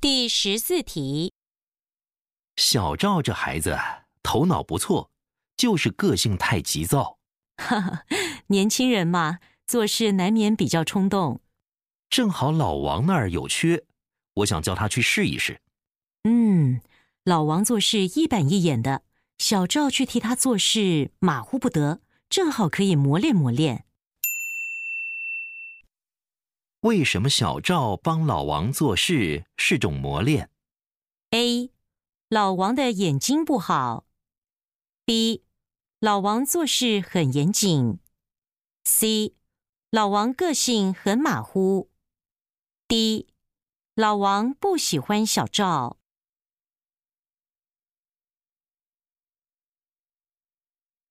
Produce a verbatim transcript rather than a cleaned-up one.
第十四题， 小赵这孩子头脑不错，就是个性太急躁。 哈哈，年轻人嘛，做事难免比较冲动。 正好老王那儿有缺，我想叫他去试一试。 嗯，老王做事一板一眼的，小赵去替他做事马虎不得，正好可以磨练磨练。 为什么小赵帮老王做事是种磨练？ A. 老王的眼睛不好。 B. 老王做事很严谨。 C. 老王个性很马虎。 D. 老王不喜欢小赵。